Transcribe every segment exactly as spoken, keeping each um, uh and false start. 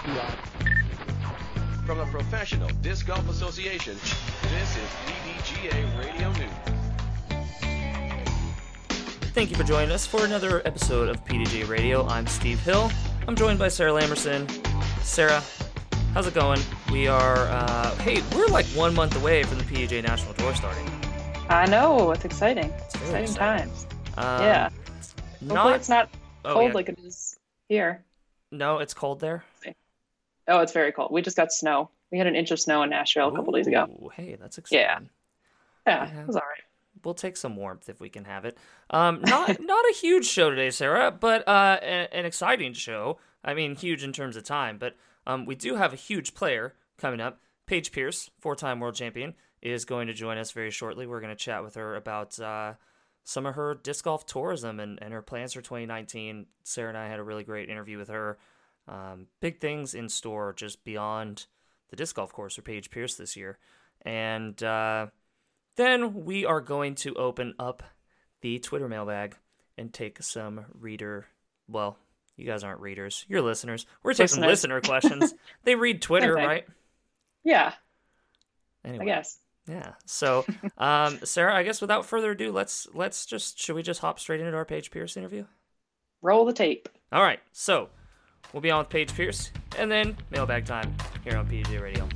From the Professional Disc Golf Association, this is P D G A Radio News. Thank you for joining us for another episode of P D G A Radio. I'm Steve Hill. I'm joined by Sarah Lamerson. Sarah, how's it going? We are, uh, hey, we're like one month away from the P D G A National Tour starting. I know, it's exciting. It's exciting, exciting times. Um, yeah. Not, Hopefully it's not oh, cold yeah. like it is here. No, it's cold there? Oh, it's very cold. We just got snow. We had an inch of snow in Nashville a couple days ago. Ooh, hey, that's exciting. Yeah. Yeah, Yeah. it was all right. We'll take some warmth if we can have it. Um, not not a huge show today, Sarah, but uh, a- an exciting show. I mean, huge in terms of time, but um, we do have a huge player coming up. Paige Pierce, four-time world champion, is going to join us very shortly. We're going to chat with her about uh, some of her disc golf tourism and, and her plans for twenty nineteen. Sarah and I had a really great interview with her. Um, big things in store just beyond the disc golf course for Paige Pierce this year. And uh, then we are going to open up the Twitter mailbag and take some reader, well, you guys aren't readers, you're listeners. We're taking some listener questions. They read Twitter, Okay. right? Yeah, Anyway, I guess. yeah. So, um, Sarah, I guess without further ado, let's let's just should we just hop straight into our Paige Pierce interview? Roll the tape. All right. So, we'll be on with Paige Pierce, and then mailbag time here on P D G A Radio.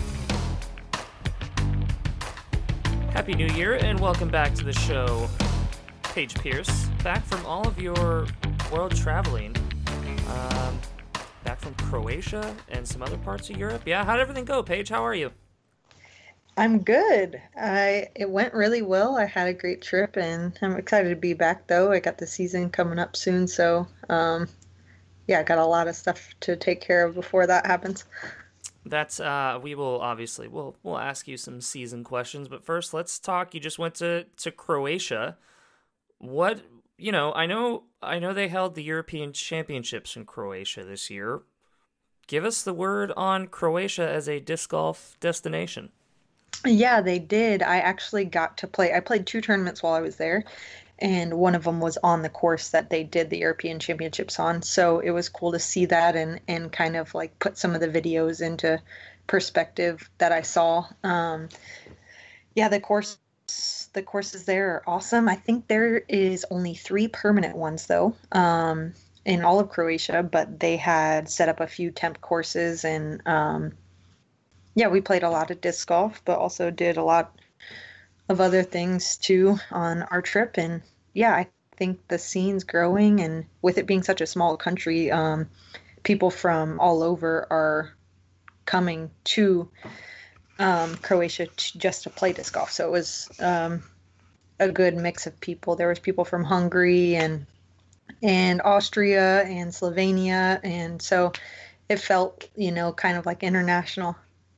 Happy New Year, and welcome back to the show, Paige Pierce, back from all of your world traveling, um, back from Croatia and some other parts of Europe. Yeah, how'd everything go, Paige? How are you? I'm good. I it went really well. I had a great trip, and I'm excited to be back. Though I got the season coming up soon, so um, yeah, I got a lot of stuff to take care of before that happens. That's uh, we will obviously we'll we'll ask you some season questions, but first let's talk. You just went to to Croatia. What you know? I know I know they held the European Championships in Croatia this year. Give us the word on Croatia as a disc golf destination. Yeah, they did. I actually got to play. I played two tournaments while I was there, and one of them was on the course that they did the European Championships on. So it was cool to see that and and kind of like put some of the videos into perspective that I saw. Um, yeah, the course the courses there are awesome. I think there is only three permanent ones though, um, in all of Croatia, but they had set up a few temp courses and um, yeah, we played a lot of disc golf, but also did a lot of other things too on our trip. And yeah, I think the scene's growing, and with it being such a small country, um, people from all over are coming to um, Croatia to, just to play disc golf. So it was um, a good mix of people. There was people from Hungary and and Austria and Slovenia, and so it felt, you know, kind of like international.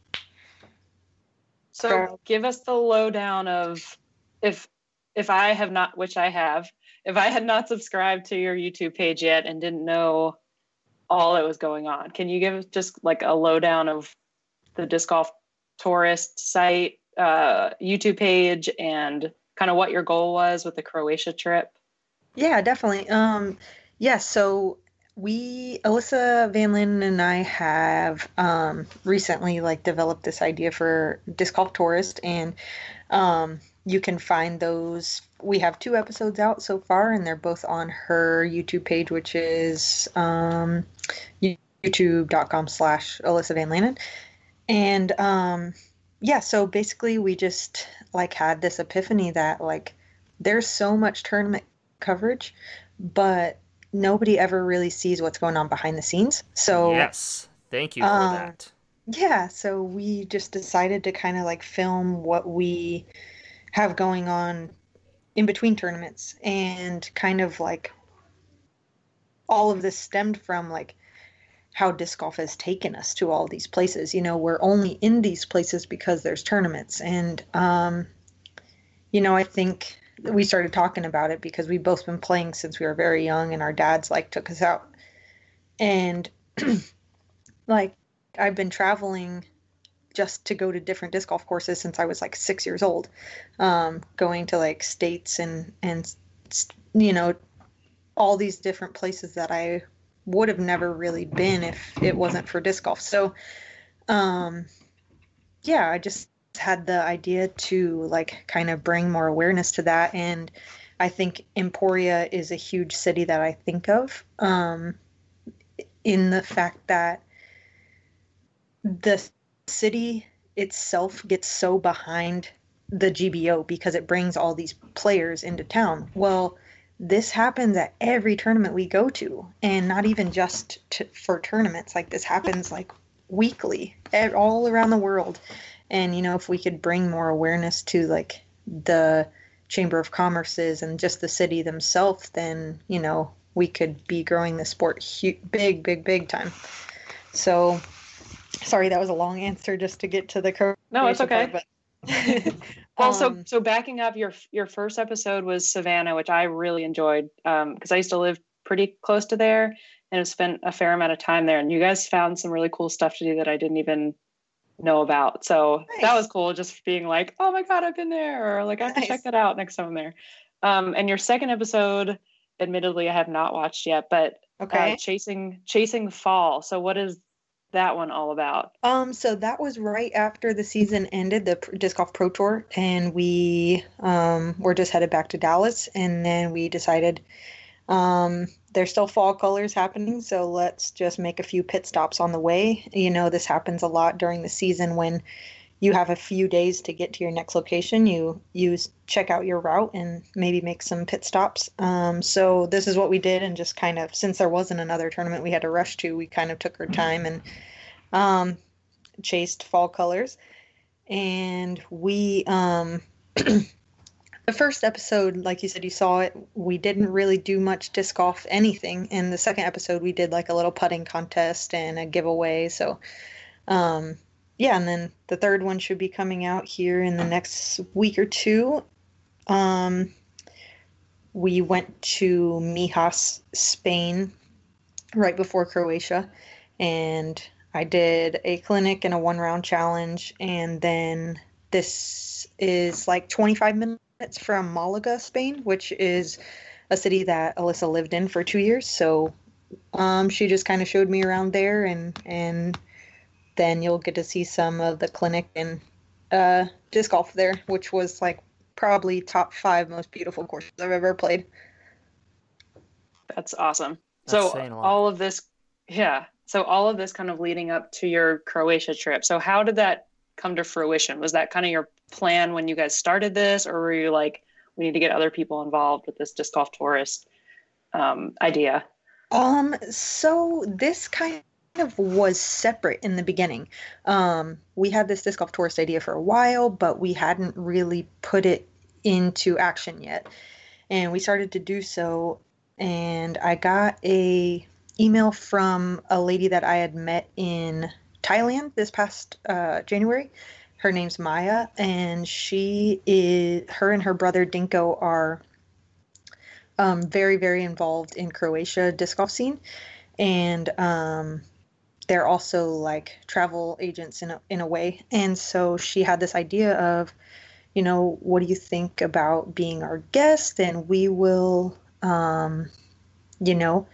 So give us the lowdown of if if I have not, which I have, if I had not subscribed to your YouTube page yet and didn't know all that was going on, can you give us just like a lowdown of the disc golf tourist site, uh, YouTube page, and kind of what your goal was with the Croatia trip? Yeah, definitely. Um, yeah, so we, Alyssa Van Landen and I have um, recently like developed this idea for Disc Golf Tourist, and um, you can find those. We have two episodes out so far, and they're both on her YouTube page, which is um, youtube.com slash Alyssa Van Landen. And um, yeah, so basically we just like had this epiphany that like there's so much tournament coverage, but nobody ever really sees what's going on behind the scenes. So Yes, thank you for um, that. yeah, so we just decided to kind of like film what we have going on in between tournaments, and kind of like all of this stemmed from like how disc golf has taken us to all these places. You know, we're only in these places because there's tournaments. And, um, you know, I think we started talking about it because we've both been playing since we were very young, and our dads like took us out. And like, I've been traveling just to go to different disc golf courses since I was like six years old, um, going to like states and, and, you know, all these different places that I would have never really been if it wasn't for disc golf. So, um, yeah, I just had the idea to like kind of bring more awareness to that. And I think Emporia is a huge city that I think of, um, in the fact that the city itself gets so behind the G B O because it brings all these players into town. Well, this happens at every tournament we go to, and not even just to, for tournaments. Like this happens like weekly all around the world. And, you know, if we could bring more awareness to like the Chamber of Commerce's and just the city themselves, then, you know, we could be growing the sport hu- big, big, big time. So, sorry, that was a long answer just to get to the Croatia No, it's okay. part, but Well, so um, so backing up, your your first episode was Savannah, which I really enjoyed um, because I used to live pretty close to there and have spent a fair amount of time there. And you guys found some really cool stuff to do that I didn't even know about. So Nice. that was cool, just being like, oh my God, I've been there, or like I have Nice. to check that out next time I'm there. Um, and your second episode, admittedly, I have not watched yet, but Okay. uh, chasing chasing the fall. So what is that one all about? Um, so that was right after the season ended, the P- Disc Golf Pro Tour, and we um, were just headed back to Dallas, and then we decided um, there's still fall colors happening, so let's just make a few pit stops on the way. You know, this happens a lot during the season when you have a few days to get to your next location. You you s- check out your route and maybe make some pit stops. Um, so this is what we did, and just kind of, since there wasn't another tournament we had to rush to, we kind of took our time and um, chased fall colors. And we, um, the first episode, like you said, you saw it, we didn't really do much disc golf anything. And the second episode, we did like a little putting contest and a giveaway. So, um, yeah, and then the third one should be coming out here in the next week or two. Um, we went to Mijas, Spain, right before Croatia, and I did a clinic and a one round challenge. And then this is like twenty-five minutes from Malaga, Spain, which is a city that Alyssa lived in for two years. So um, she just kind of showed me around there, and, and then you'll get to see some of the clinic and uh, disc golf there, which was like probably top five most beautiful courses I've ever played. That's awesome. That's So saying a lot. all of this, yeah. So all of this kind of leading up to your Croatia trip. So how did that come to fruition? Was that kind of your plan when you guys started this, or were you like, we need to get other people involved with this disc golf tourist um, idea? Um, so this kind of was separate in the beginning. Um, we had this disc golf tourist idea for a while, but we hadn't really put it into action yet. And we started to do so, and I got a email from a lady that I had met in Thailand this past uh, January. Her name's Maya, and she is, her and her brother Dinko are um, very, very involved in Croatia disc golf scene. And um, they're also like travel agents in a, in a way. And so she had this idea of, you know, what do you think about being our guest? And we will, um, you know,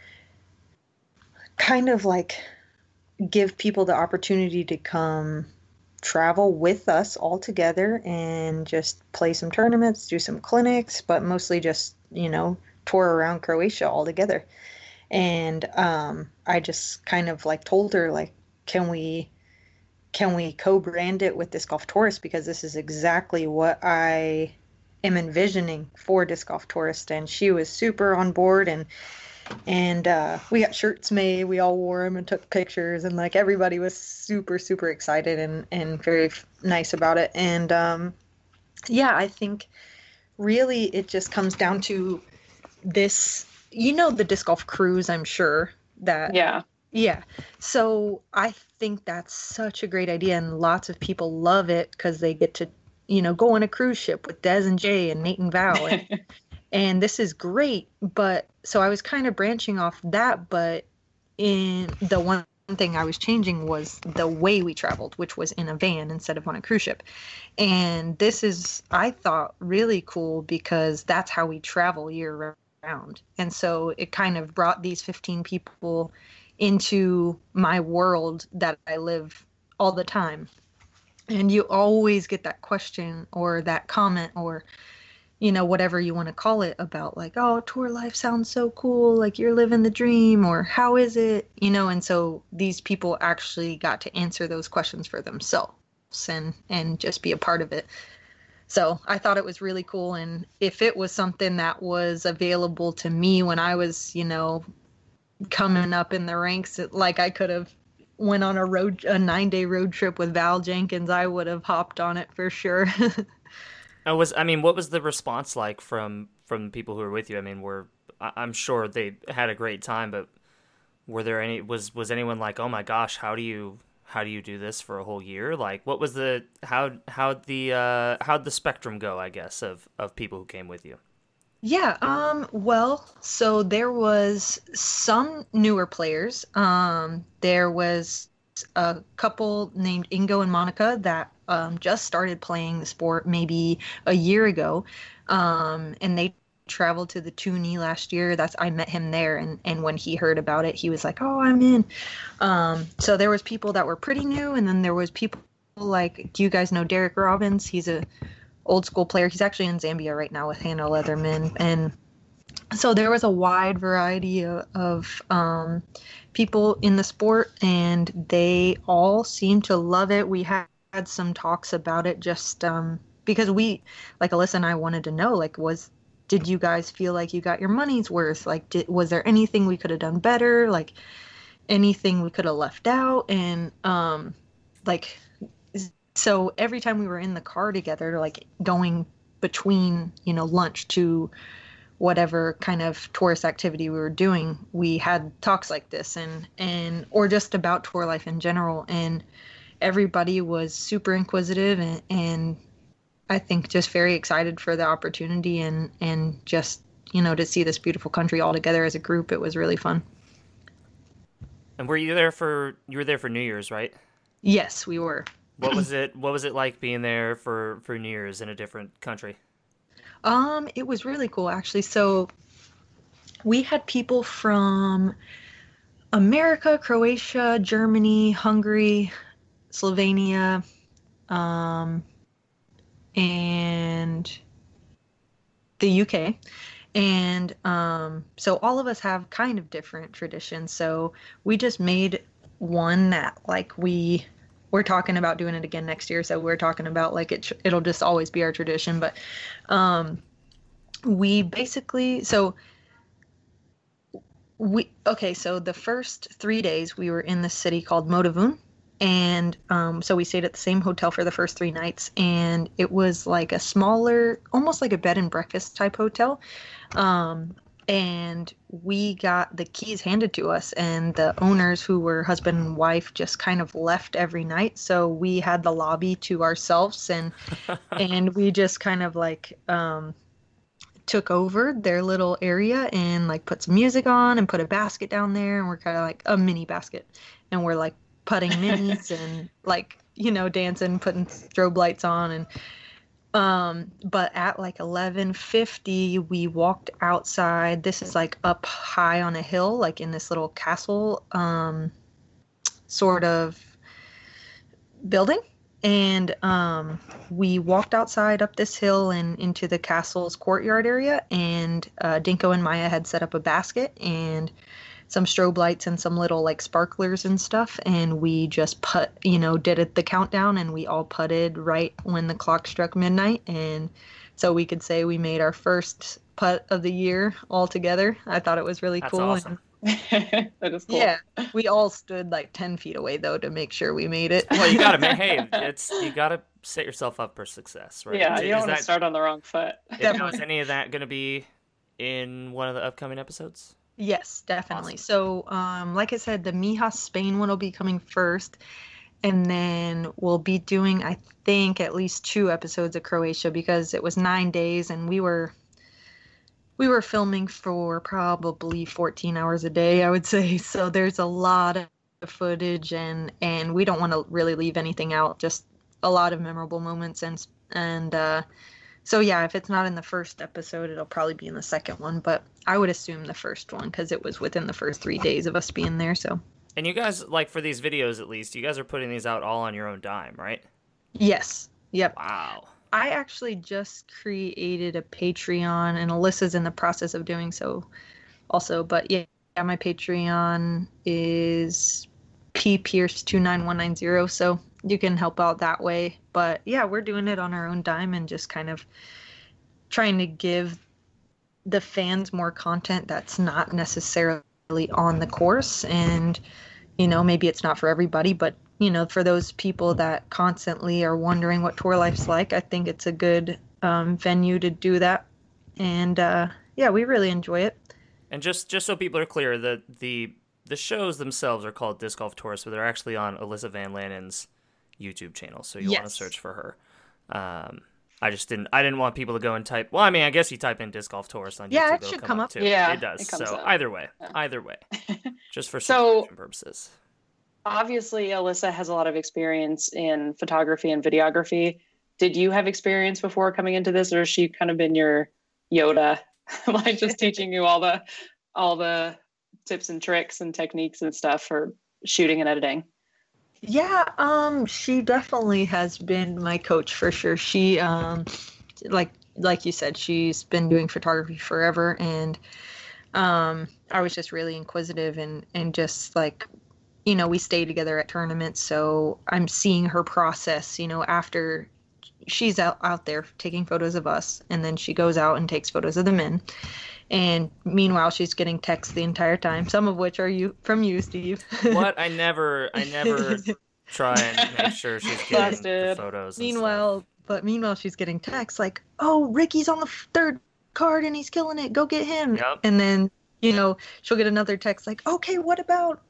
kind of like give people the opportunity to come travel with us all together and just play some tournaments, do some clinics, but mostly just, you know, tour around Croatia all together. And um, I just kind of like told her, like, can we can we co-brand it with Disc Golf Tourist, because this is exactly what I am envisioning for Disc Golf Tourist. And she was super on board, and and uh, we got shirts made. We all wore them and took pictures, and like everybody was super super excited and and very f- nice about it. And um, yeah, I think really it just comes down to this. You know, the disc golf cruise, I'm sure that Yeah. yeah. So I think that's such a great idea, and lots of people love it because they get to, you know, go on a cruise ship with Des and Jay and Nate and Val, and, and this is great. But so I was kind of branching off that, but in the one thing I was changing was the way we traveled, which was in a van instead of on a cruise ship. And this is, I thought, really cool because that's how we travel year around. And so it kind of brought these fifteen people into my world that I live all the time. And you always get that question or that comment or, you know, whatever you want to call it about like, oh, tour life sounds so cool. Like you're living the dream, or how is it? You know, and so these people actually got to answer those questions for themselves and, and just be a part of it. So I thought it was really cool. And if it was something that was available to me when I was, you know, coming up in the ranks, like I could have went on a road, a nine day road trip with Val Jenkins, I would have hopped on it for sure. I was, I mean, what was the response like from, from people who were with you? I mean, were, I'm sure they had a great time, but were there any, was, was anyone like, oh my gosh, how do you, how do you do this for a whole year? Like, what was the, how, how'd the, uh, how'd the spectrum go, I guess, of, of people who came with you? Yeah, um, well, so there was some newer players. Um, there was a couple named Ingo and Monica that um, just started playing the sport maybe a year ago. Um, and they traveled to the Toonie last year. That's I met him there, and, and when he heard about it, he was like, oh, I'm in. Um, so there was people that were pretty new, and then there was people like, do you guys know Derek Robbins? He's a old school player. He's actually in Zambia right now with Hannah Leatherman. And so there was a wide variety of, of um, people in the sport, and they all seemed to love it. We had, had some talks about it just um, because we, like Alyssa and I wanted to know, like, was, did you guys feel like you got your money's worth? Like, did, was there anything we could have done better? Like anything we could have left out? And um, like, so every time we were in the car together, like going between, you know, lunch to whatever kind of tourist activity we were doing, we had talks like this and, and, or just about tour life in general. And everybody was super inquisitive and, and I think just very excited for the opportunity and, and just, you know, to see this beautiful country all together as a group. It was really fun. And were you there for, you were there for New Year's, right? Yes, we were. What was it? What was it like being there for, for New Year's in a different country? Um, it was really cool, actually. So we had people from America, Croatia, Germany, Hungary, Slovenia, um, and the U K. And um, so all of us have kind of different traditions. So we just made one that like we... We're talking about doing it again next year, so we're talking about like it. It'll just always be our tradition. But um, we basically so we okay. So the first three days we were in this city called Modavoon, and um, so we stayed at the same hotel for the first three nights, and it was like a smaller, almost like a bed and breakfast type hotel. Um, And we got the keys handed to us, and the owners, who were husband and wife, just kind of left every night. So we had the lobby to ourselves, and and we just kind of like um, took over their little area and like put some music on and put a basket down there, and we're kind of like a mini basket, and we're like putting minis and like, you know, dancing, putting strobe lights on, and Um, but at like eleven fifty, we walked outside. This is like up high on a hill, like in this little castle, um, sort of building. And, um, we walked outside up this hill and into the castle's courtyard area. And, uh, Dinko and Maya had set up a basket and some strobe lights and some little like sparklers and stuff, and we just put, you know, did it the countdown, and we all putted right when the clock struck midnight, and so we could say we made our first putt of the year all together. I thought it was really That's cool. awesome. That is cool. Yeah, we all stood like ten feet away though to make sure we made it. Well, you gotta, hey, it's you gotta set yourself up for success, right? Yeah, you don't Is want to that, start on the wrong foot. is, is any of that gonna be in one of the upcoming episodes? Yes, definitely. Awesome. So, um, like I said, the Mijas Spain one will be coming first, and then we'll be doing, I think, at least two episodes of Croatia because it was nine days, and we were we were filming for probably fourteen hours a day, I would say. So there's a lot of footage, and and we don't want to really leave anything out. Just a lot of memorable moments, and and uh, So yeah, if it's not in the first episode, it'll probably be in the second one, but I would assume the first one because it was within the first three days of us being there. So. And you guys, like for these videos at least, you guys are putting these out all on your own dime, right? Yes. Yep. Wow. I actually just created a Patreon, and Alyssa's in the process of doing so also. But yeah, my Patreon is P Pierce two nine one nine zero, so you can help out that way. But yeah, we're doing it on our own dime and just kind of trying to give the fans more content that's not necessarily on the course. And, you know, maybe it's not for everybody, but, you know, for those people that constantly are wondering what tour life's like, I think it's a good um, venue to do that. And uh, yeah, we really enjoy it. And just, just so people are clear, the, the the shows themselves are called Disc Golf Tour, so they're actually on Alyssa Van Lannen's YouTube channel, so you Yes. want to search for her. Um, I just didn't I didn't want people to go and type, well, I mean, I guess you type in Disc Golf Tours on YouTube, Yeah, it it'll should come, come up, up. too. Yeah, it does. it comes so up. either way, Yeah. either way, just for So- subscription purposes. Obviously, Alyssa has a lot of experience in photography and videography. Did you have experience before coming into this, or has she kind of been your Yoda, like just teaching you all the all the tips and tricks and techniques and stuff for shooting and editing? Yeah, um, she definitely has been my coach for sure. She, um, like like you said, she's been doing photography forever, and um, I was just really inquisitive and and just like, you know, we stay together at tournaments, so I'm seeing her process. You know, after she's out out there taking photos of us, and then she goes out and takes photos of the men. And meanwhile, she's getting texts the entire time, some of which are you from you, Steve. What? I never, I never try and make sure she's getting the Busted. photos. and Meanwhile, but meanwhile, she's getting texts like, "Oh, Ricky's on the f- third card and he's killing it. Go get him." Yep. And then, you know, she'll get another text like, "Okay, what about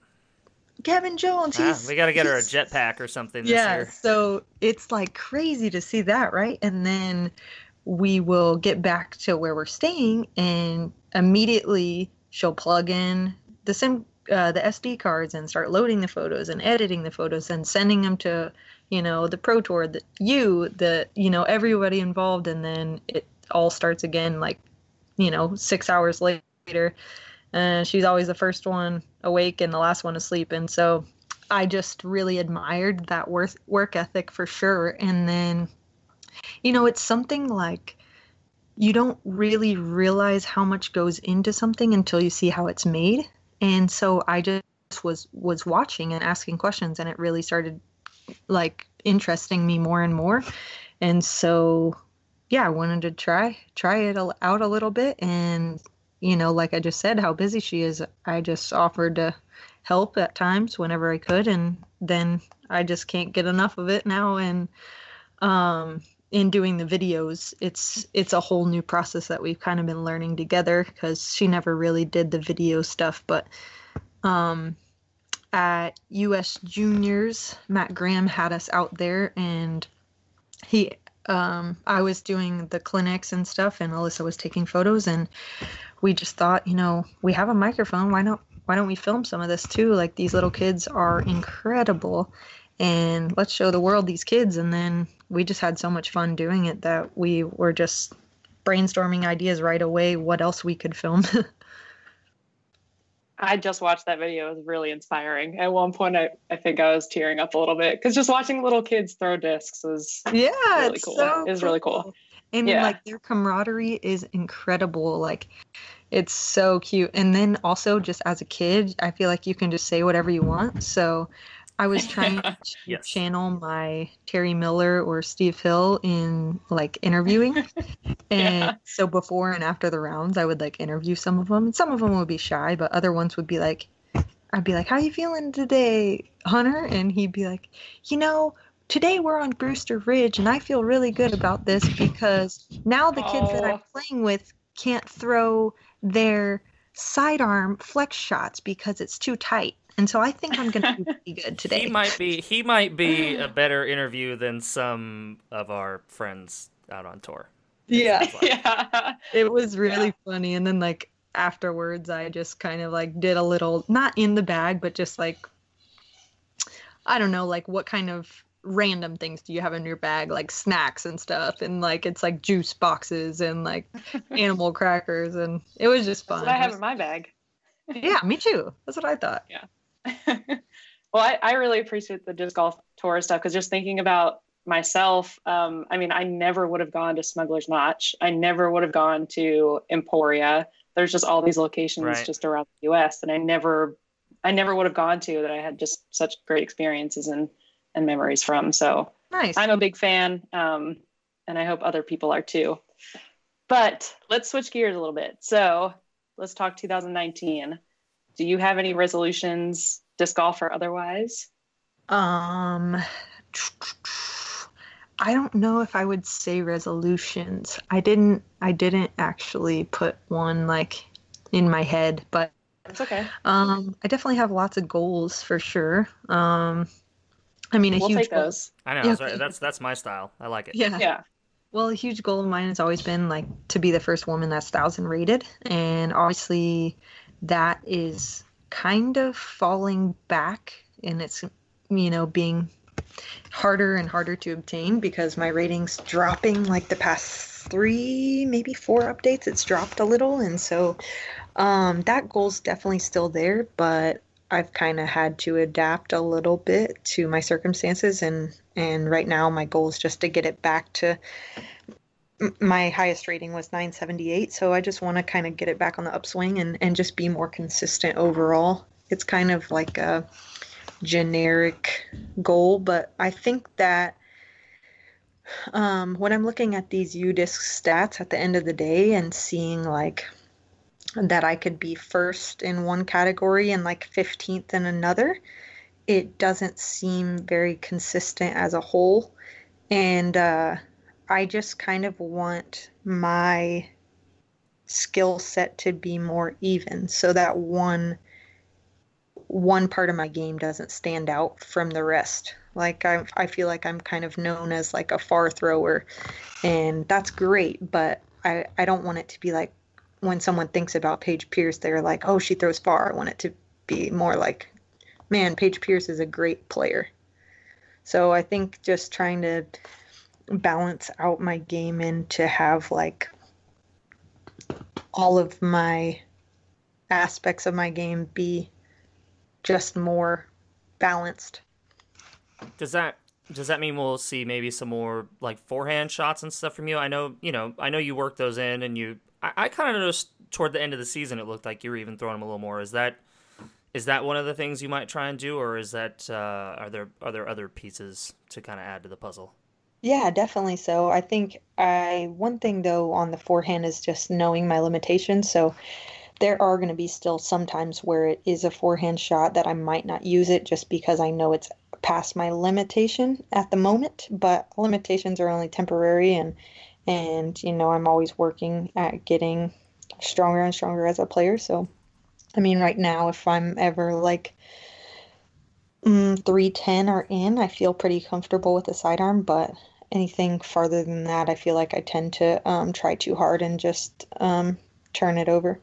Kevin Jones? stuff. Ah, He's we got to get her a he's-" jetpack or something this Yeah, year. so it's like crazy to see that, right? And then we will get back to where we're staying, and immediately she'll plug in the sim, uh, the S D cards and start loading the photos and editing the photos and sending them to, you know, the Pro Tour, the, you, the, you know, everybody involved, and then it all starts again, like, you know, six hours later. And she's always the first one awake and the last one asleep, and so I just really admired that work work ethic for sure. And then, you know, it's something like you don't really realize how much goes into something until you see how it's made. And so I just was was watching and asking questions, and it really started like interesting me more and more. And so, yeah, I wanted to try try it a- out a little bit. And, you know, like I just said, how busy she is, I just offered to help at times whenever I could, and then I just can't get enough of it now. And um in doing the videos, it's it's a whole new process that we've kind of been learning together, because she never really did the video stuff. But um at U S Juniors, Matt Graham had us out there, and he um I was doing the clinics and stuff, and Alyssa was taking photos, and we just thought, you know, we have a microphone, why not why don't we film some of this too? Like, these little kids are incredible, and let's show the world these kids. And then we just had so much fun doing it that we were just brainstorming ideas right away what else we could film. I just watched that video. It was really inspiring. At one point, I, I think I was tearing up a little bit because just watching little kids throw discs was Yeah, really it's cool. so It's really cool. And Yeah. like, their camaraderie is incredible. Like, it's so cute. And then also, just as a kid, I feel like you can just say whatever you want. So I was trying to Yes. channel my Terry Miller or Steve Hill in like interviewing. And Yeah. so before and after the rounds, I would like interview some of them. And some of them would be shy, but other ones would be like, I'd be like, "How you feeling today, Hunter?" And he'd be like, "You know, today we're on Brewster Ridge, and I feel really good about this because now the kids that I'm Oh. playing with can't throw their sidearm flex shots because it's too tight. And so I think I'm going to do pretty good today." He might be he might be a better interview than some of our friends out on tour. Yeah. Yeah. It was really funny. And then like afterwards, I just kind of like did a little, not in the bag, but just like, I don't know, like what kind of random things do you have in your bag, like snacks and stuff, and like it's like juice boxes and like animal crackers, and it was just fun. That's what I have in my bag. Yeah, me too. That's what I thought. Yeah. Well, I, I really appreciate the disc golf tour stuff, because just thinking about myself, um, I mean, I never would have gone to Smuggler's Notch. I never would have gone to Emporia. There's just all these locations Right. just around the U S that I never, I never would have gone to, that I had just such great experiences and, and memories from. So Nice. I'm a big fan, um, and I hope other people are too. But let's switch gears a little bit. So let's talk two thousand nineteen. Do you have any resolutions, disc golf or otherwise? Um, I don't know if I would say resolutions. I didn't. I didn't actually put one like in my head, but It's okay. um, I definitely have lots of goals for sure. Um, I mean, a We'll huge take goal- those. I know. Yeah. that's right. That's that's my style. I like it. Yeah. Yeah. Well, a huge goal of mine has always been like to be the first woman that's thousand rated, and obviously that is kind of falling back, and it's you know being harder and harder to obtain because my rating's dropping. Like the past three, maybe four updates, it's dropped a little, and so um, that goal's definitely still there, but I've kind of had to adapt a little bit to my circumstances, and and right now my goal is just to get it back to m- my highest rating was nine seventy-eight, so I just want to kind of get it back on the upswing and and just be more consistent overall. It's kind of like a generic goal, but I think that um, when I'm looking at these U disc stats at the end of the day and seeing like that I could be first in one category and like fifteenth in another, it doesn't seem very consistent as a whole. And uh, I just kind of want my skill set to be more even so that one one part of my game doesn't stand out from the rest. Like I, I feel like I'm kind of known as like a far thrower, and that's great, but I, I don't want it to be like when someone thinks about Paige Pierce, they're like, oh, she throws far. I want it to be more like, man, Paige Pierce is a great player. So I think just trying to balance out my game and to have like all of my aspects of my game be just more balanced. Does that does that mean we'll see maybe some more like forehand shots and stuff from you? I know you know I know you work those in, and you I, I kind of noticed toward the end of the season it looked like you were even throwing them a little more. Is that is that one of the things you might try and do, or is that uh, are there are there other pieces to kind of add to the puzzle? Yeah, definitely so. I think I one thing though on the forehand is just knowing my limitations. So there are going to be still some times where it is a forehand shot that I might not use it just because I know it's past my limitation at the moment, but limitations are only temporary, and and you know I'm always working at getting stronger and stronger as a player. So I mean right now if I'm ever like mm, three ten or in, I feel pretty comfortable with the sidearm, but anything farther than that I feel like I tend to um, try too hard and just um, turn it over.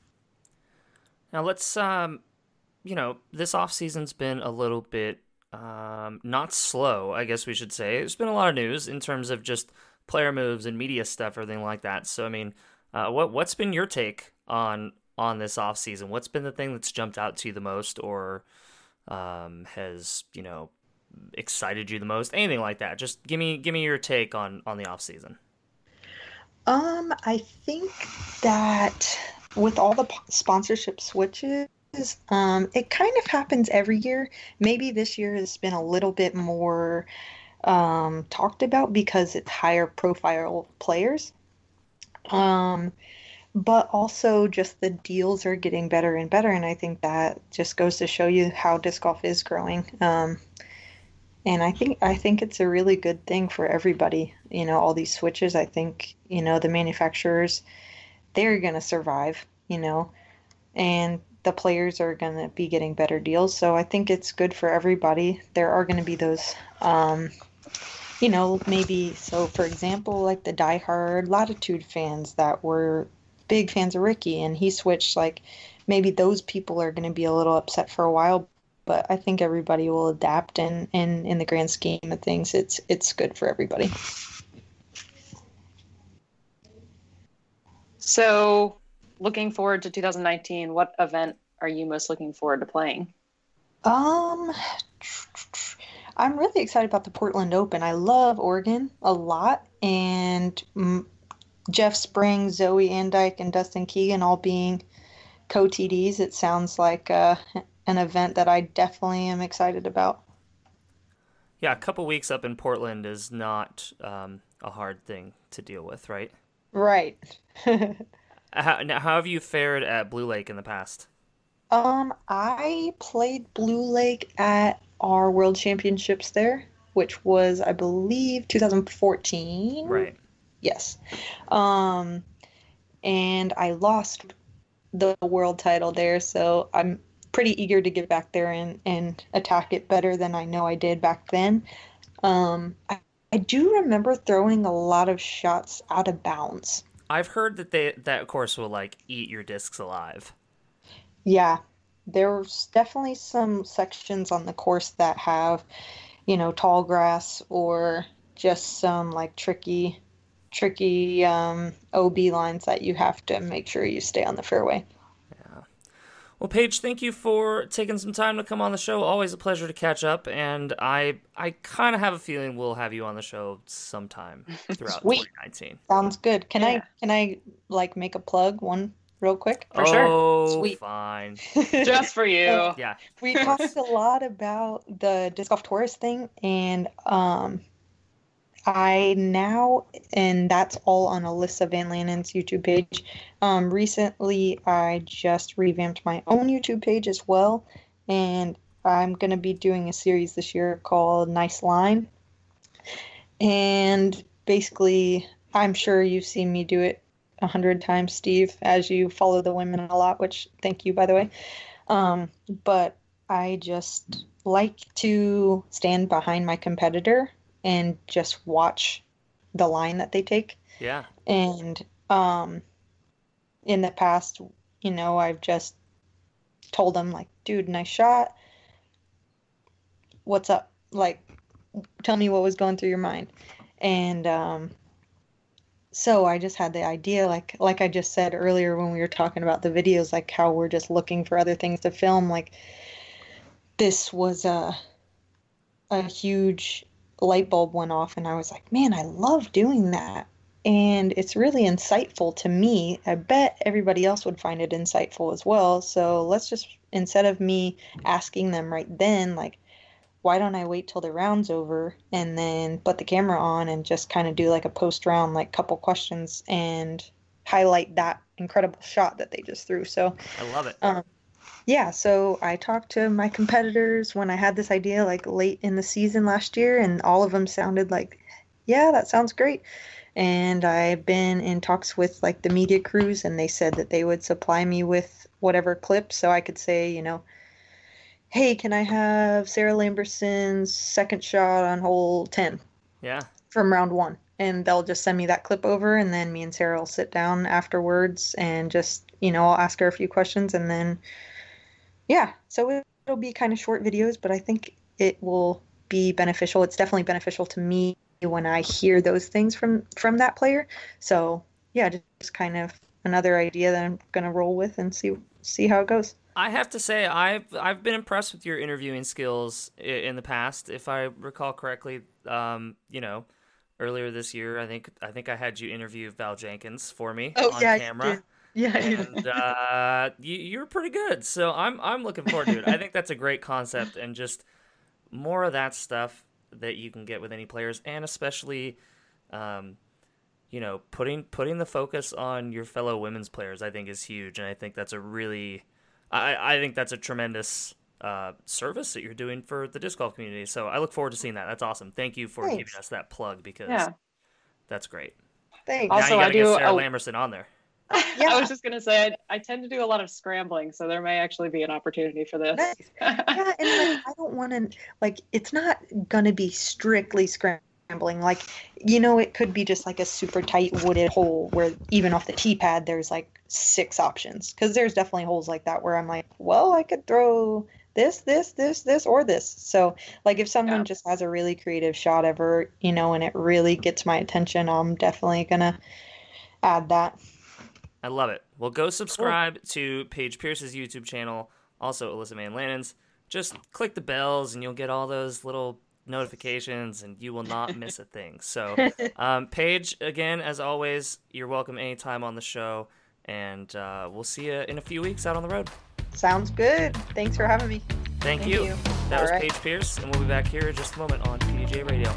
Now let's um, you know, this off season's been a little bit um not slow, I guess we should say. There's been a lot of news in terms of just player moves and media stuff, everything like that. So I mean, uh, what what's been your take on on this off season? What's been the thing that's jumped out to you the most, or um, has you know excited you the most? Anything like that? Just give me give me your take on on the off season. Um, I think that with all the p- sponsorship switches, um, it kind of happens every year. Maybe this year has been a little bit more um, talked about because it's higher profile players. Um, but also just the deals are getting better and better, and I think that just goes to show you how disc golf is growing. Um, and I think I think it's a really good thing for everybody. You know, all these switches. I think you know the manufacturers, they're gonna survive. You know, and the players are gonna be getting better deals. So I think it's good for everybody. There are gonna be those, um, you know, maybe so. For example, like the diehard Latitude fans that were big fans of Ricky, and he switched. Like maybe those people are gonna be a little upset for a while. but I think everybody will adapt, and, and in the grand scheme of things, it's it's good for everybody. So, looking forward to two thousand nineteen, what event are you most looking forward to playing? Um, I'm really excited about the Portland Open. I love Oregon a lot, and mm, Jeff Spring, Zoe Andyke, and Dustin Keegan all being co-T Ds. It sounds like uh, an event that I definitely am excited about. Yeah, a couple weeks up in Portland is not um, a hard thing to deal with, right? Right. How, now, how have you fared at Blue Lake in the past? Um, I played Blue Lake at our World Championships there, which was, I believe, two thousand fourteen. Right. Yes. Um, and I lost the world title there, so I'm pretty eager to get back there and, and attack it better than I know I did back then. Um, I, I do remember throwing a lot of shots out of bounds. I've heard that they that course will like eat your discs alive. Yeah, there's definitely some sections on the course that have, you know, tall grass or just some like tricky, tricky um, O B lines that you have to make sure you stay on the fairway. Yeah. Well, Paige, thank you for taking some time to come on the show. Always a pleasure to catch up, and I I kind of have a feeling we'll have you on the show sometime throughout Sweet. twenty nineteen. Sounds good. Can Yeah. I can I like make a plug one real quick? For sure. Oh, Sweet. fine. Just for you. Yeah. We talked a lot about the disc golf tourist thing, and um, I now, and that's all on Alyssa Van Lannen's YouTube page. Um, recently, I just revamped my own YouTube page as well, and I'm going to be doing a series this year called Nice Line. And basically, I'm sure you've seen me do it a hundred times, Steve, as you follow the women a lot, which thank you, by the way. Um, but I just like to stand behind my competitor and just watch the line that they take. Yeah. And um, in the past, you know, I've just told them, like, dude, nice shot. What's up? Like, tell me what was going through your mind. And um, so I just had the idea, like like I just said earlier when we were talking about the videos, like how we're just looking for other things to film. Like, this was a, a huge light bulb went off, and I was like, man, I love doing that. And it's really insightful to me. I bet everybody else would find it insightful as well. So let's just, instead of me asking them right then, like, why don't I wait till the round's over and then put the camera on and just kind of do like a post round, like couple questions and highlight that incredible shot that they just threw. So I love it. um, yeah, so I talked to my competitors when I had this idea like late in the season last year, and all of them sounded like, yeah, that sounds great. And I've been in talks with like the media crews, and they said that they would supply me with whatever clips so I could say, you know, hey, can I have Sarah Lamberson's second shot on hole ten Yeah. from round one? And they'll just send me that clip over, and then me and Sarah will sit down afterwards and just, you know, I'll ask her a few questions, and then, yeah, so it- it'll be kind of short videos, but I think it will be beneficial. It's definitely beneficial to me when I hear those things from, from that player. So, yeah, just kind of another idea that I'm going to roll with and see see how it goes. I have to say, I've I've been impressed with your interviewing skills i- in the past. If I recall correctly, um, you know, earlier this year, I think I think I had you interview Val Jenkins for me on camera. Yeah, And uh, you you were pretty good, so I'm I'm looking forward to it. I think that's a great concept, and just more of that stuff that you can get with any players, and especially, um, you know, putting putting the focus on your fellow women's players, I think is huge, and I think that's a really, I I think that's a tremendous uh, service that you're doing for the disc golf community. So I look forward to seeing that. That's awesome. Thank you for Thanks. giving us that plug, because Yeah. that's great. Thanks. Now Also, you I gotta do get Sarah a- Lamberson on there. Yeah. I was just gonna say I, I tend to do a lot of scrambling, so there may actually be an opportunity for this. Nice. Yeah, and like, I don't want to, like, it's not gonna be strictly scrambling. Like, you know, it could be just like a super tight wooded hole where even off the tee pad there's like six options, because there's definitely holes like that where I'm like, well, I could throw this, this, this, this, or this. So, like, if someone Yeah. just has a really creative shot ever, you know, and it really gets my attention, I'm definitely gonna add that. I love it. Well, go subscribe to Paige Pierce's YouTube channel, also Alyssa Van Lannon's. Just click the bells and you'll get all those little notifications and you will not miss a thing. So, um, Paige, again, as always, you're welcome anytime on the show, and uh, we'll see you in a few weeks out on the road. Sounds good. Thanks for having me. Thank, Thank you. you. That All was right. Paige Pierce, and we'll be back here in just a moment on P D J Radio.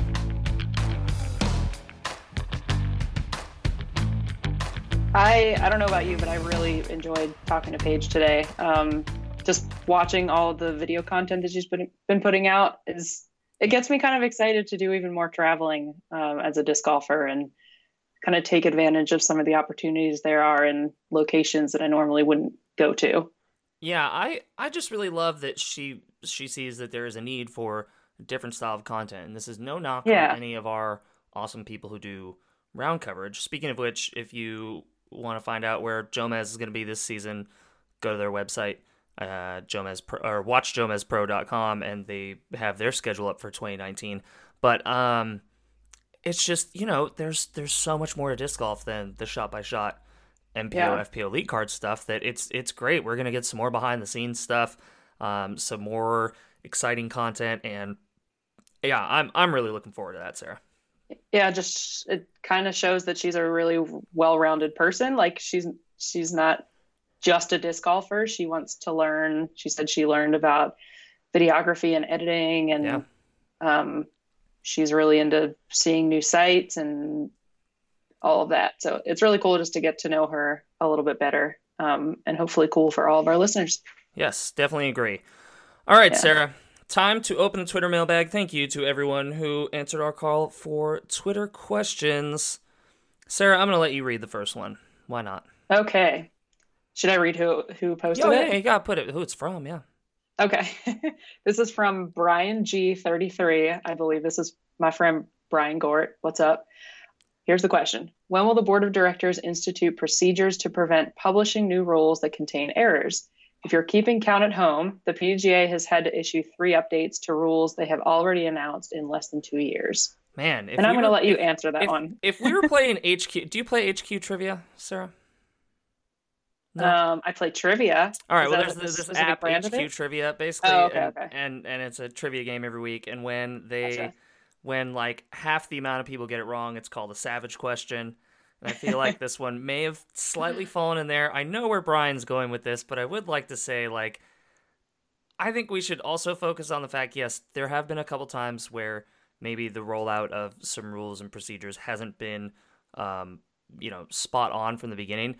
I I don't know about you, but I really enjoyed talking to Paige today. Um, just watching all the video content that she's been been putting out is it gets me kind of excited to do even more traveling um, as a disc golfer and kind of take advantage of some of the opportunities there are in locations that I normally wouldn't go to. Yeah, I, I just really love that she she sees that there is a need for a different style of content, and this is no knock Yeah. on any of our awesome people who do round coverage. Speaking of which, if you want to find out where Jomez is going to be this season, go to their website, uh, Jomez Pro, or watch jomez pro dot com, and they have their schedule up for twenty nineteen. But um, it's just, you know, there's there's so much more to disc golf than the shot by shot M P O, Yeah. F P O Elite card stuff that it's it's great. We're gonna get some more behind the scenes stuff, um, some more exciting content, and yeah, I'm I'm really looking forward to that, Sarah. Yeah, just it kind of shows that she's a really well-rounded person. Like she's she's not just a disc golfer. She wants to learn. She said she learned about videography and editing, and Yeah. um, she's really into seeing new sites and all of that. So it's really cool just to get to know her a little bit better, um, and hopefully cool for all of our listeners. Yes, definitely agree. All right, Yeah. Sarah, time to open the Twitter mailbag. Thank you to everyone who answered our call for Twitter questions. Sarah, I'm gonna let you read the first one. Why not? Okay. Should I read who who posted Oh, it? yeah, you gotta put it who it's from. Yeah. Okay. This is from Brian G thirty-three. I believe this is my friend Brian Gort. What's up? Here's the question. When will the board of directors institute procedures to prevent publishing new rules that contain errors? If you're keeping count at home, the P D G A has had to issue three updates to rules they have already announced in less than two years. Man, if And I'm we going to were- let you if- answer that if, one. if we were playing H Q, do you play H Q trivia, Sarah? No. Um, I play trivia. All right, Is well, that there's a this, this specific app, brand of H Q it? Trivia, basically, Oh, okay, and, okay. and and it's a trivia game every week. And when they, Gotcha. when like half the amount of people get it wrong, it's called a savage question. And I feel like this one may have slightly fallen in there. I know where Brian's going with this, but I would like to say, like, I think we should also focus on the fact, yes, there have been a couple times where maybe the rollout of some rules and procedures hasn't been, um, you know, spot on from the beginning.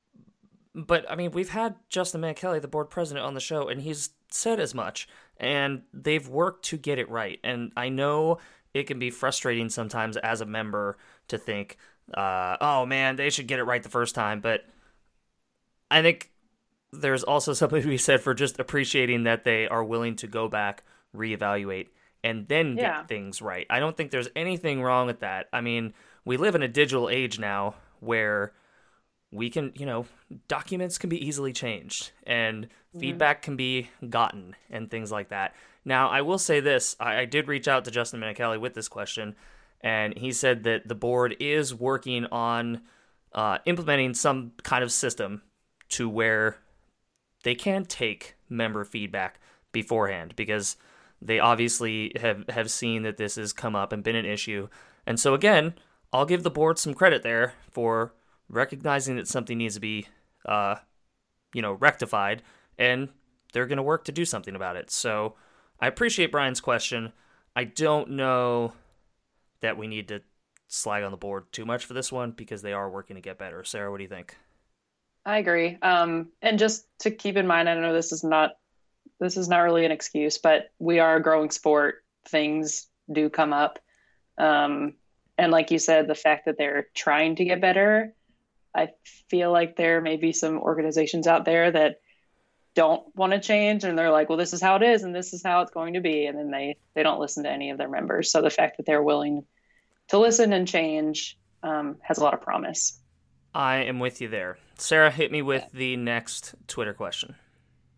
But, I mean, we've had Justin Manchelli, the board president, on the show, and he's said as much. And they've worked to get it right. And I know it can be frustrating sometimes as a member to think, uh, oh, man, they should get it right the first time. But I think there's also something to be said for just appreciating that they are willing to go back, reevaluate, and then get Yeah. things right. I don't think there's anything wrong with that. I mean, we live in a digital age now where we can, you know, documents can be easily changed and feedback can be gotten and things like that. Now, I will say this. I, I did reach out to Justin Manchelli with this question, and he said that the board is working on uh, implementing some kind of system to where they can take member feedback beforehand, because they obviously have, have seen that this has come up and been an issue. And so, again, I'll give the board some credit there for recognizing that something needs to be, uh, you know, rectified, and they're going to work to do something about it. So I appreciate Brian's question. I don't know that we need to slag on the board too much for this one, because they are working to get better. Sarah, what do you think? I agree. Um, and just to keep in mind, I know this is not this is not really an excuse, but we are a growing sport. Things do come up. Um, and like you said, the fact that they're trying to get better, I feel like there may be some organizations out there that don't want to change, and they're like, well, this is how it is, and this is how it's going to be. And then they, they don't listen to any of their members. So the fact that they're willing to listen and change um, has a lot of promise. I am with you there. Sarah, hit me with the next Twitter question.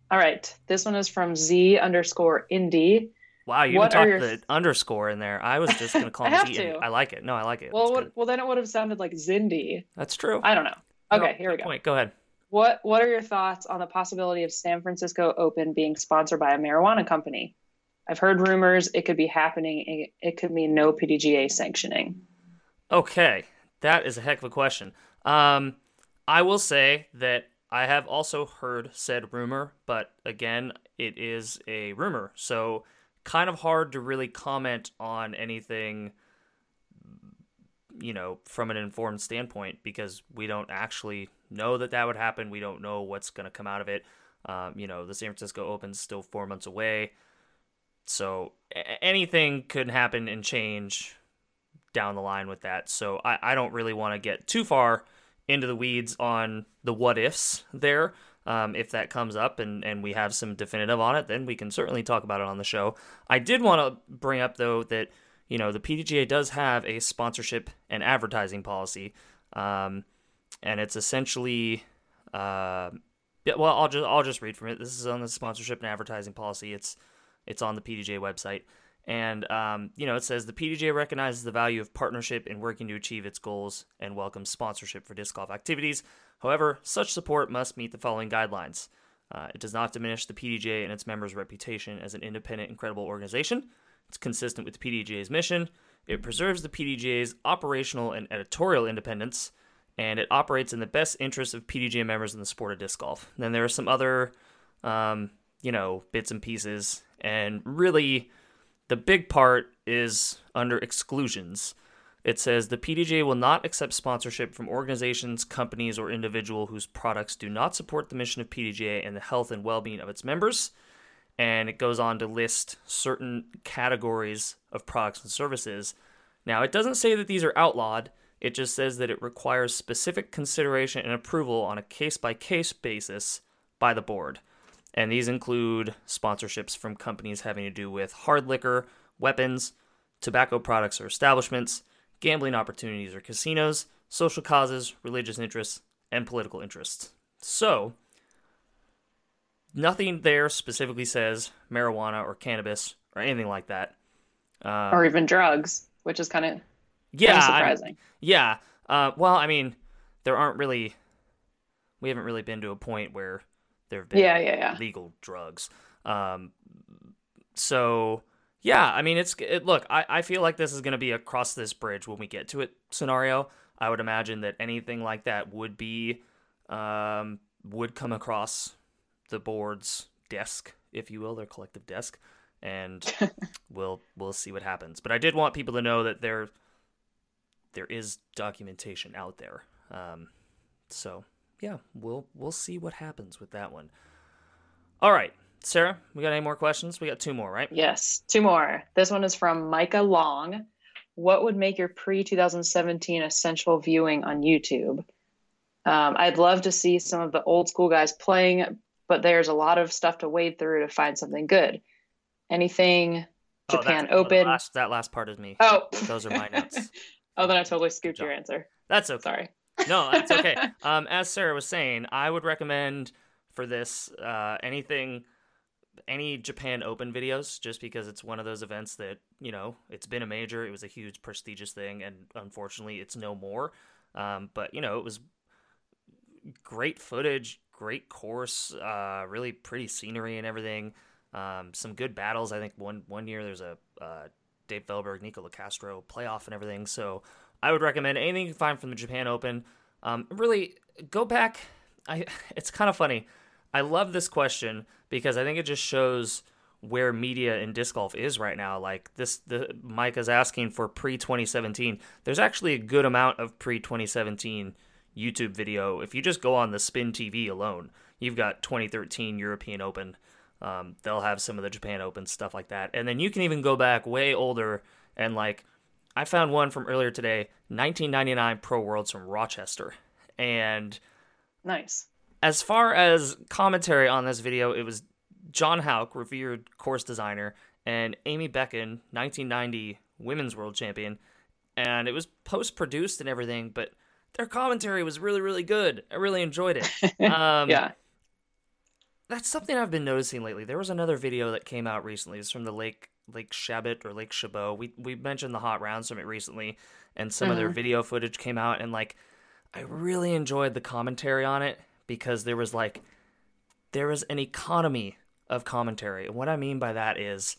All right. This one is from Z underscore indie. Wow, you What even are talked your the underscore in there. I was just gonna call I him have Z. to. I like it. No, I like it. Well, It's what, good. well, then it would have sounded like Zindy. That's true. I don't know. No, Okay, here we good go. point. Go ahead. What What are your thoughts on the possibility of San Francisco Open being sponsored by a marijuana company? I've heard rumors it could be happening. It, it could mean no P D G A sanctioning. Okay, that is a heck of a question. Um, I will say that I have also heard said rumor, but again, it is a rumor, so kind of hard to really comment on anything, you know, from an informed standpoint because we don't actually know that that would happen. We don't know what's going to come out of it. Um, you know, the San Francisco Open's still four months away, so a- anything could happen and change down the line with that. So I, I don't really want to get too far into the weeds on the what ifs there. Um, if that comes up and, and we have some definitive on it, then we can certainly talk about it on the show. I did want to bring up, though, that, you know, the P D G A does have a sponsorship and advertising policy. Um, and it's essentially, uh, yeah, well, I'll just, I'll just read from it. This is on the sponsorship and advertising policy. It's, it's on the P D G A website. And, um, you know, it says the P D G A recognizes the value of partnership in working to achieve its goals and welcomes sponsorship for disc golf activities. However, such support must meet the following guidelines. Uh, it does not diminish the P D G A and its members' reputation as an independent and credible organization. It's consistent with the P D G A's mission. It preserves the P D G A's operational and editorial independence, and it operates in the best interests of P D G A members in the sport of disc golf. And then there are some other, um, you know, bits and pieces, and really the big part is under exclusions. It says the P D G A will not accept sponsorship from organizations, companies, or individual whose products do not support the mission of P D G A and the health and well-being of its members. And it goes on to list certain categories of products and services. Now, it doesn't say that these are outlawed. It just says that it requires specific consideration and approval on a case-by-case basis by the board. And these include sponsorships from companies having to do with hard liquor, weapons, tobacco products or establishments, gambling opportunities or casinos, social causes, religious interests, and political interests. So, nothing there specifically says marijuana or cannabis or anything like that. Um, or even drugs, which is kind of yeah, surprising. I, yeah. Uh, well, I mean, there aren't really, we haven't really been to a point where there have been yeah, yeah, yeah. legal drugs. Um, so, yeah, I mean, it's it, look, I, I feel like this is going to be a cross this bridge when we get to it scenario. I would imagine that anything like that would be, um, would come across the board's desk, if you will, their collective desk, and we'll we'll see what happens. But I did want people to know that there there is documentation out there. Um, so yeah, we'll we'll see what happens with that one. All right, Sarah, we got any more questions? We got two more, right? Yes, two more. This one is from Micah Long. What would make your pre twenty seventeen essential viewing on YouTube? Um, I'd love to see some of the old school guys playing, but there's a lot of stuff to wade through to find something good. Anything Japan oh, Open. No, last, that last part is me. Oh, those are my notes. Oh, then I totally scooped your answer. That's okay. Sorry. No, that's okay. um, as Sarah was saying, I would recommend for this uh, anything, any Japan Open videos, just because it's one of those events that, you know, it's been a major. It was a huge, prestigious thing, and unfortunately, it's no more. Um, but, you know, it was great footage, great course, uh, really pretty scenery and everything. Um, some good battles. I think one one year there's a uh, Dave Velberg, Nico Locastro playoff and everything. So I would recommend anything you can find from the Japan Open. Um, really go back. I it's kind of funny. I love this question because I think it just shows where media in disc golf is right now. Like this, the Mike is asking for pre twenty seventeen. There's actually a good amount of pre twenty seventeen YouTube video. If you just go on the Spin T V alone, you've got twenty thirteen European Open. Um, they'll have some of the Japan Open, stuff like that. And then you can even go back way older and like, I found one from earlier today, nineteen ninety-nine Pro Worlds from Rochester. And nice. As far as commentary on this video, it was John Houck, revered course designer, and Amy Becken, nineteen ninety Women's World Champion. And it was post-produced and everything, but their commentary was really, really good. I really enjoyed it. Um, yeah. that's something I've been noticing lately. There was another video that came out recently. It's from the Lake Lake Chabot or Lake Chabot. We we mentioned the hot rounds from it recently, and some mm-hmm. of their video footage came out, and like I really enjoyed the commentary on it because there was like there was an economy of commentary. And what I mean by that is,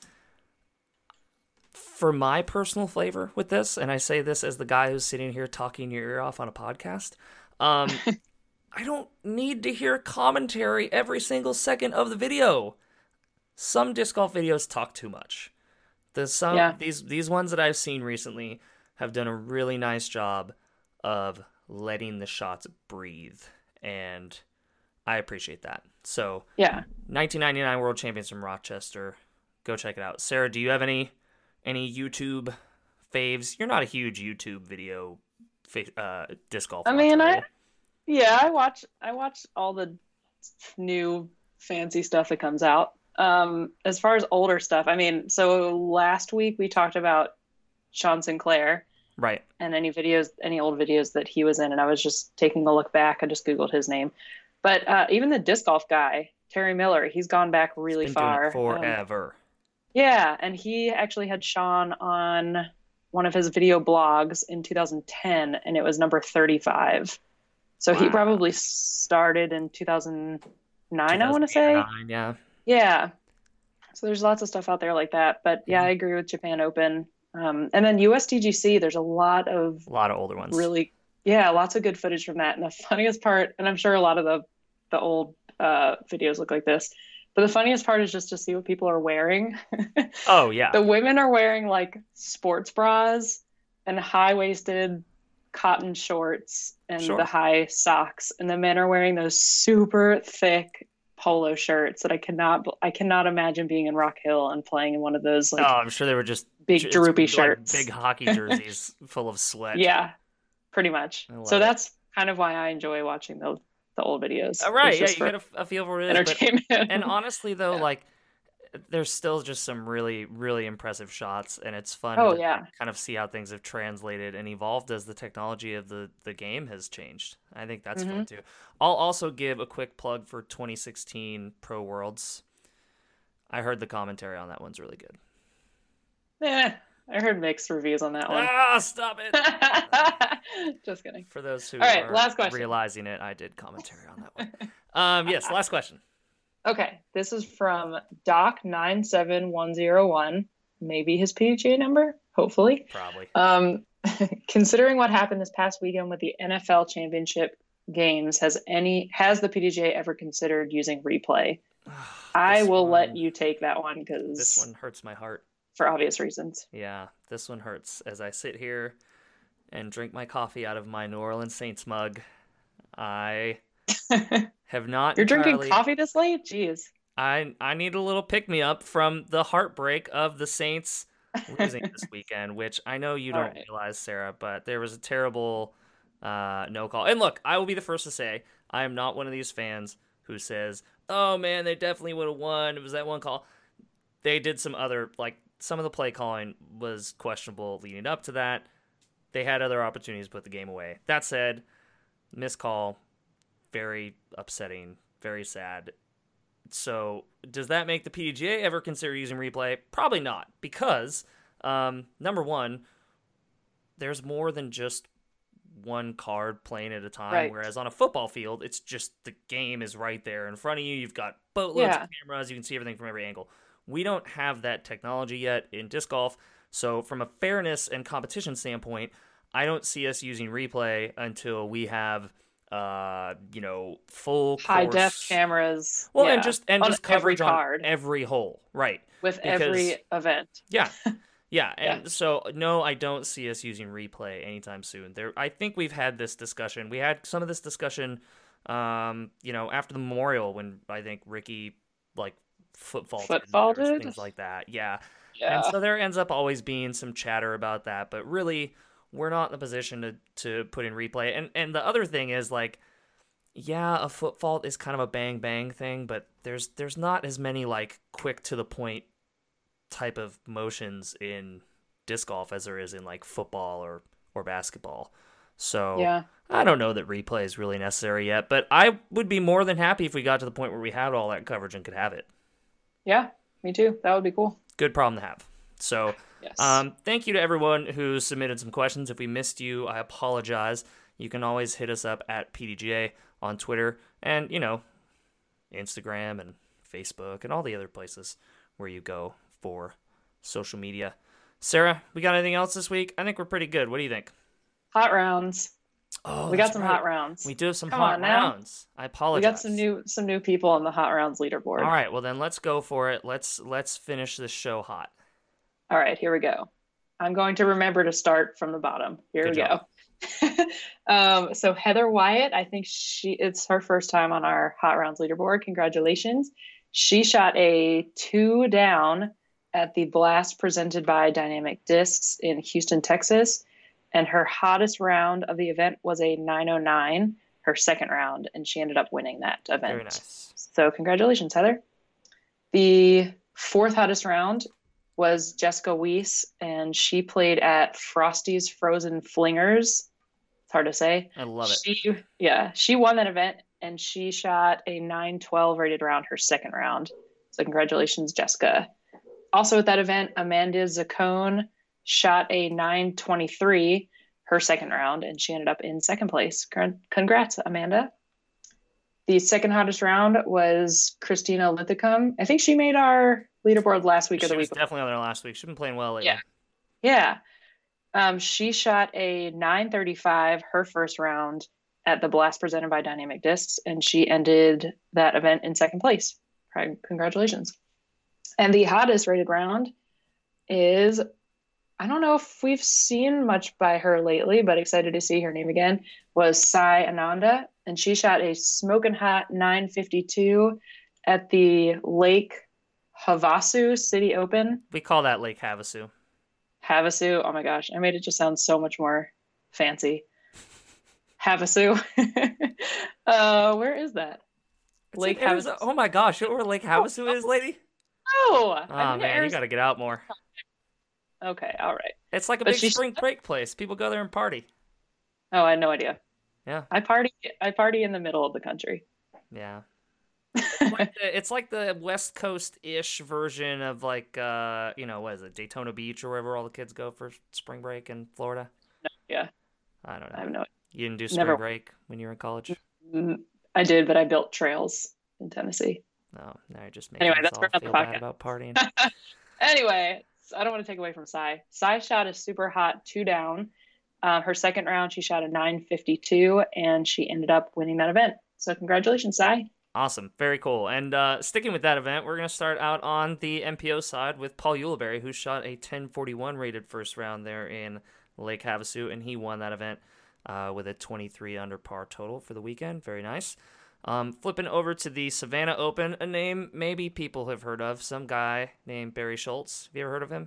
for my personal flavor with this, and I say this as the guy who's sitting here talking your ear off on a podcast, um, I don't need to hear commentary every single second of the video. Some disc golf videos talk too much. The some yeah. these these ones that I've seen recently have done a really nice job of letting the shots breathe, and I appreciate that. So yeah, nineteen ninety-nine World Champions from Rochester. Go check it out. Sarah, do you have any any YouTube faves? You're not a huge YouTube video uh, disc golf. I mean, I yeah, I watch I watch all the new fancy stuff that comes out. Um, as far as older stuff, I mean, so last week we talked about Sean Sinclair, right? And any videos, any old videos that he was in, and I was just taking a look back. I just Googled his name, but uh, even the disc golf guy, Terry Miller, he's gone back really he's been far. Doing it forever. Um, yeah, and he actually had Sean on one of his video blogs in two thousand ten, and it was number thirty-five. So wow. He probably started in two thousand nine, I want to say. Nine, yeah. Yeah. So there's lots of stuff out there like that. But yeah, I agree with Japan Open. Um, and then U S T G C, there's a lot of... A lot of older ones. Really, yeah, lots of good footage from that. And the funniest part, and I'm sure a lot of the, the old uh, videos look like this, but the funniest part is just to see what people are wearing. Oh, yeah. The women are wearing like sports bras and high-waisted cotton shorts and sure. the high socks. And the men are wearing those super thick polo shirts that I cannot I cannot imagine being in Rock Hill and playing in one of those like oh I'm sure they were just big droopy shirts, like big hockey jerseys full of sweat. Yeah, pretty much. So it. That's kind of why I enjoy watching the the old videos. Oh, right, yeah, you get a, a feel for it. Entertainment. But, and honestly though, yeah. like there's still just some really, really impressive shots, and it's fun oh, to yeah. kind of see how things have translated and evolved as the technology of the, the game has changed. I think that's mm-hmm. fun, too. I'll also give a quick plug for twenty sixteen Pro Worlds. I heard the commentary on that one's really good. Yeah, I heard mixed reviews on that one. Ah, stop it! Just kidding. For those who All right, are last question. realizing it, I did commentary on that one. um, yes, last question. Okay, this is from Doc nine seven one zero one. Maybe his P D G A number, hopefully. Probably. Um, considering what happened this past weekend with the N F L Championship games, has any has the P D G A ever considered using replay? I will one, let you take that one because this one hurts my heart for obvious reasons. Yeah, this one hurts as I sit here and drink my coffee out of my New Orleans Saints mug. I have not. You're entirely... drinking coffee this late? Jeez. I I need a little pick me up from the heartbreak of the Saints losing this weekend, which I know you don't right. realize, Sarah, but there was a terrible uh, no call. And look, I will be the first to say I am not one of these fans who says, "Oh man, they definitely would have won. It was that one call." They did some other like some of the play calling was questionable leading up to that. They had other opportunities to put the game away. That said, missed call. Very upsetting, very sad. So, does that make the P D G A ever consider using replay? Probably not, because, um, number one, there's more than just one card playing at a time, right. whereas on a football field, it's just the game is right there in front of you. You've got boatloads yeah. of cameras. You can see everything from every angle. We don't have that technology yet in disc golf, so from a fairness and competition standpoint, I don't see us using replay until we have... Uh, you know, full high course... def cameras. Well, yeah. and just and on just every coverage card, on every hole, right? With because, every event. Yeah, yeah, and yeah. so no, I don't see us using replay anytime soon. There, I think we've had this discussion. We had some of this discussion, um, you know, after the Memorial when I think Ricky like foot faulted, faulted? things like that. Yeah, yeah. And so there ends up always being some chatter about that, but really. We're not in the position to, to put in replay. And and the other thing is, like, yeah, a foot fault is kind of a bang-bang thing, but there's there's not as many, like, quick-to-the-point type of motions in disc golf as there is in, like, football or, or basketball. So Yeah. I don't know that replay is really necessary yet, but I would be more than happy if we got to the point where we had all that coverage and could have it. Yeah, me too. That would be cool. Good problem to have. So Yes. um, thank you to everyone who submitted some questions. If we missed you, I apologize. You can always hit us up at P D G A on Twitter and, you know, Instagram and Facebook and all the other places where you go for social media. Sarah, we got anything else this week? I think we're pretty good. What do you think? Hot rounds. Oh, we got that's some right. hot rounds. We do have some Come hot on now. rounds. I apologize. We got some new some new people on the hot rounds leaderboard. All right, well then let's go for it. Let's let's finish this show hot. All right, here we go. I'm going to remember to start from the bottom. Here Good we job. go. um, so Heather Wyatt, I think she it's her first time on our hot rounds leaderboard. Congratulations. She shot a two down at the blast presented by Dynamic Discs in Houston, Texas. And her hottest round of the event was a nine oh nine, her second round, and she ended up winning that event. Very nice. So congratulations, Heather. The fourth hottest round was Jessica Weiss, and she played at Frosty's Frozen Flingers. It's hard to say. I love it. She, yeah, she won that event, and she shot a nine twelve rated round her second round. So congratulations, Jessica. Also at that event, Amanda Zaccone shot a nine twenty-three her second round, and she ended up in second place. Congrats, Amanda. The second hottest round was Christina Lithicum. I think she made our leaderboard last week or She the was week. definitely on there last week. She's been playing well lately. Yeah. Yeah. Um, she shot a nine thirty-five her first round at the blast presented by Dynamic Discs, and she ended that event in second place. Congratulations. And the hottest rated round is, I don't know if we've seen much by her lately, but excited to see her name again, was Sai Ananda. And she shot a smoking hot nine fifty-two at the Lake Havasu City Open. We call that Lake Havasu. Havasu. Oh my gosh. I made it just sound so much more fancy. Havasu. uh, where is that? It's Lake in Arizona. Havasu. Oh my gosh, you know where Lake Havasu is, lady? Oh, Oh man, you got to get out more. Okay, all right. It's like a But big she's- spring break place. People go there and party. Oh, I had no idea. Yeah. I party. I party in the middle of the country. Yeah. It's like the, it's like the West Coast-ish version of like, uh, you know, what is it, Daytona Beach or wherever all the kids go for spring break in Florida? Yeah, I don't know. I have no. You didn't do spring Never- break when you were in college? Mm, I did, but I built trails in Tennessee. No, now you're just making Anyway, us that's all for another feel bad podcast. about partying. Anyway, so I don't want to take away from Sai. Sai shot a super hot two down. Uh, her second round, she shot a nine fifty-two, and she ended up winning that event. So congratulations, Sai. Awesome. Very cool. And uh, sticking with that event, we're going to start out on the M P O side with Paul Uleberry, who shot a ten forty-one rated first round there in Lake Havasu, and he won that event uh, with a twenty-three under par total for the weekend. Very nice. Um, flipping over to the Savannah Open, a name maybe people have heard of, some guy named Barry Schultz. Have you ever heard of him?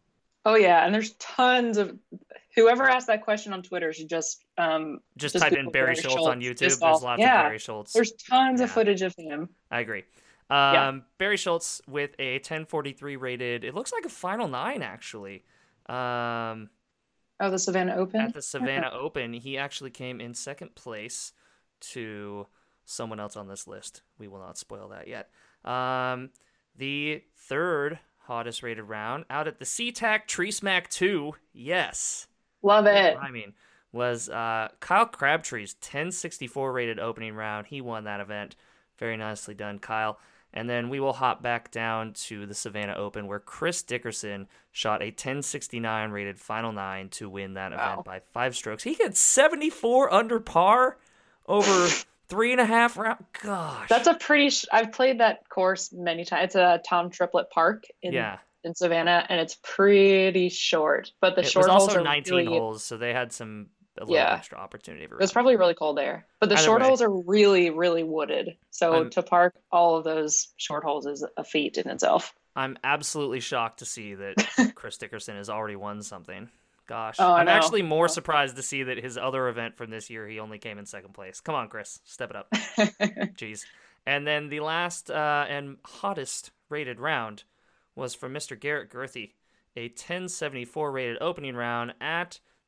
Oh yeah, and there's tons of whoever asked that question on Twitter should just um Just, Just type in Google Barry Barry Schultz, Schultz. on YouTube. Just There's all- lots yeah. of Barry Schultz. there's tons of Yeah. footage of him. I agree. Um, Yeah. Barry Schultz with a ten forty-three rated, it looks like a final nine actually. Um, Oh, the Savannah Open. at the Savannah Open, he actually came in second place to someone else on this list. We will not spoil that yet. Um, the third hottest rated round out at the SeaTac Tree Smack two, yes, Love it. I mean, was uh, Kyle Crabtree's ten sixty-four rated opening round. He won that event. Very nicely done, Kyle. And then we will hop back down to the Savannah Open where Chris Dickerson shot a ten sixty-nine rated final nine to win that Wow. event by five strokes. He had seventy-four under par over three and a half rounds. Gosh. That's a pretty. Sh- I've played that course many times. It's a Tom Triplett Park in yeah. in Savannah, and it's pretty short. But the It short was holes also are nineteen really. holes, so they had some a little Yeah. extra opportunity. For It was probably really cold there, but the Either short way. holes are really, really wooded. So I'm- to park all of those short holes is a feat in itself. I'm absolutely shocked to see that Chris Dickerson has already won something. Gosh. Oh, I I'm know. actually more Oh. surprised to see that his other event from this year, he only came in second place. Come on, Chris. Step it up. Jeez. And then the last uh, and hottest rated round was from Mister Garrett Girthy, a ten seventy-four rated opening round at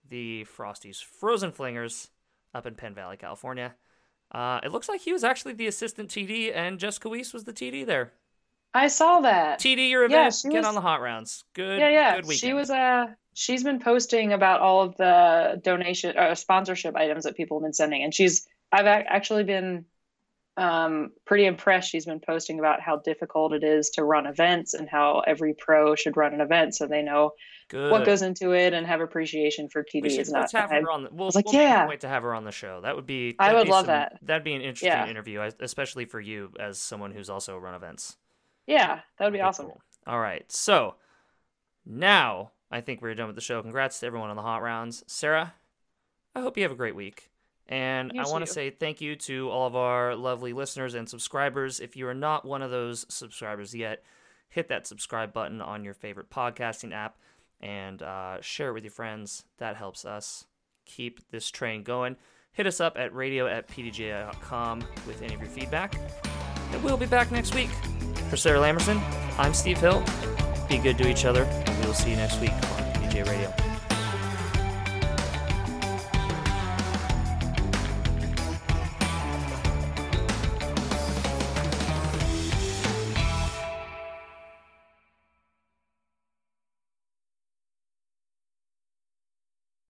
the Frosties Frozen Flingers up in Penn Valley, California. Uh, it looks like he was actually the assistant T D, and Jessica Weiss was the T D there. I saw that. T D your Yeah, event. she Get was- on the hot rounds. Good. Yeah, yeah. Good weekend. She was uh she's been posting about all of the donation uh, sponsorship items that people have been sending, and she's I've ac- actually been um pretty impressed. She's been posting about how difficult it is to run events and how every pro should run an event so they know Good. what goes into it and have appreciation for T D. We should Is not. let's have I- her on. The, we'll, was like, we'll make a yeah. point to have her on the show. That would be. I that'd would be love some- that. That'd be an interesting Yeah. interview, I- especially for you as someone who's also run events. Yeah, that would be That'd awesome. cool. All right, so now I think we're done with the show. Congrats to everyone on the hot rounds. Sarah, I hope you have a great week. And You I want to too. say thank you to all of our lovely listeners and subscribers. If you are not one of those subscribers yet, hit that subscribe button on your favorite podcasting app and uh, share it with your friends. That helps us keep this train going. Hit us up at radio at p d j dot com with any of your feedback. And we'll be back next week. For Sarah Lamerson, I'm Steve Hill. Be good to each other, and we will see you next week on P D J Radio.